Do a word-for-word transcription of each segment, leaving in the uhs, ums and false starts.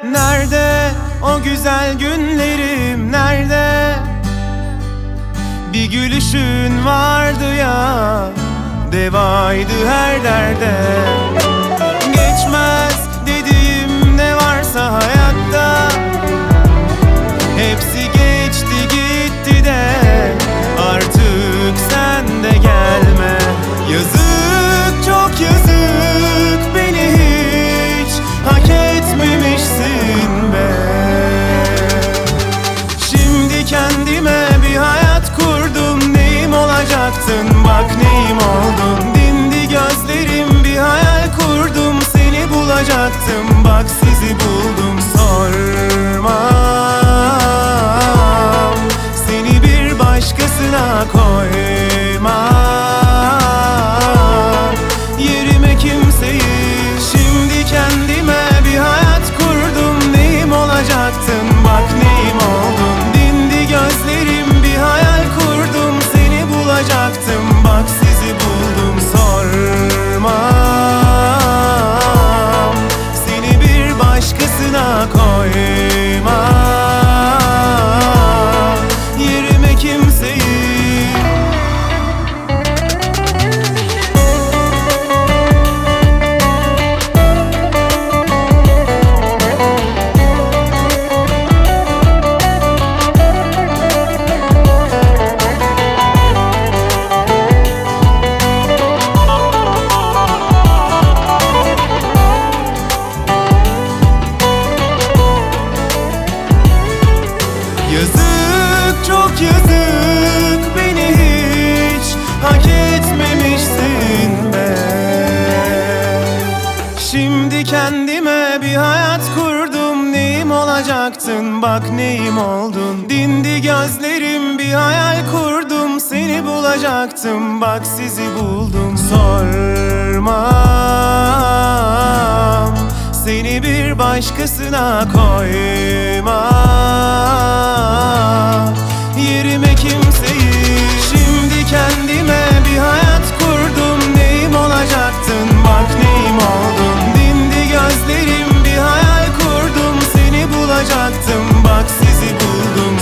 Nerede o güzel günlerim, nerede? Bir gülüşün vardı ya, devaydı her derde. Geçmez dediğim ne varsa hayatta, hepsi geçti gitti de artık sen de gelme. Yazık, çok yazık, beni hiç hak etmemişsin be. Şimdi kendime bir hayat kurdum, neyim olacaktın bak neyim oldun. Dindi gözlerim, bir hayal kurdum, seni bulacaktım bak sizi buldum. Sormam, seni bir başkasına koymam, yerime kimseyi. Şimdi kendime bir hayat kurdum, neyim olacaktın bak neyim oldun. Dindi gözlerim, bir hayal kurdum, seni bulacaktım bak sizi buldum. Sormam, seni bir başkasına koymam, yerime kimseyi. Yazık, çok yazık, beni hiç hak etmemişsin be. Şimdi kendime bir hayat kurdum, neyim olacaktın bak neyim oldun. Dindi gözlerim, bir hayal kurdum, seni bulacaktım bak sizi buldum. Sormam, seni bir başkasına koymam, yerime kimseyi. Şimdi kendime bir hayat kurdum, neyim olacaktın bak neyim oldun. Dindi gözlerim, bir hayal kurdum, seni bulacaktım bak sizi buldum.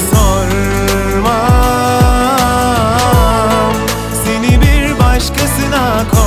Sormam, seni bir başkasına koymam.